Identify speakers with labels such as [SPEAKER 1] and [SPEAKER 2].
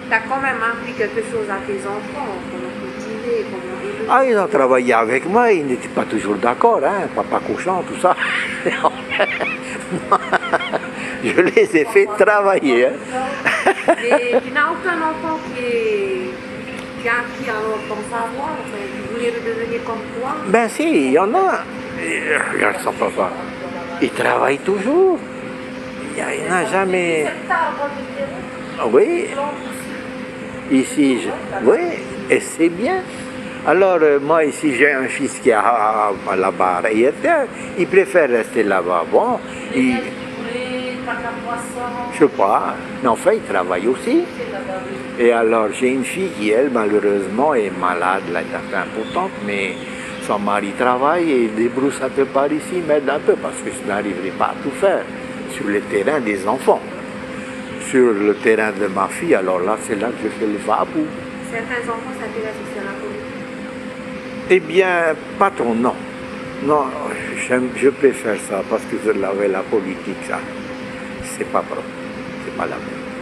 [SPEAKER 1] tu as quand même appris quelque chose à tes enfants, comment cultiver, comment élever.
[SPEAKER 2] Ah, ils ont travaillé avec moi, ils n'étaient pas toujours d'accord, hein, papa cochon, tout ça. Je les ai fait travailler. Hein.
[SPEAKER 1] Mais tu n'as aucun enfant qui a appris alors ton savoir, enfin, qui voulait redevenir comme toi.
[SPEAKER 2] Ben si, il y en a. Regarde son papa. Il travaille toujours. Il n'a jamais... Oui. Ici, oui, et c'est bien. Alors, moi, ici, j'ai un fils qui a là-bas, il préfère rester là-bas. Bon, je sais pas, mais enfin, il travaille aussi. Et alors, j'ai une fille qui, elle, malheureusement, est malade, là, elle est importante, mais son mari travaille et il débrousse un peu par ici, m'aide un peu, parce que je n'arriverai pas à tout faire sur le terrain des enfants. Sur le terrain de ma fille, alors là, c'est là que je fais le va-bout.
[SPEAKER 1] Certains enfants s'intéressent aussi à la politique.
[SPEAKER 2] Eh bien, pas trop, non. Non, je préfère ça, parce que la politique, ça, c'est pas propre, c'est pas la même.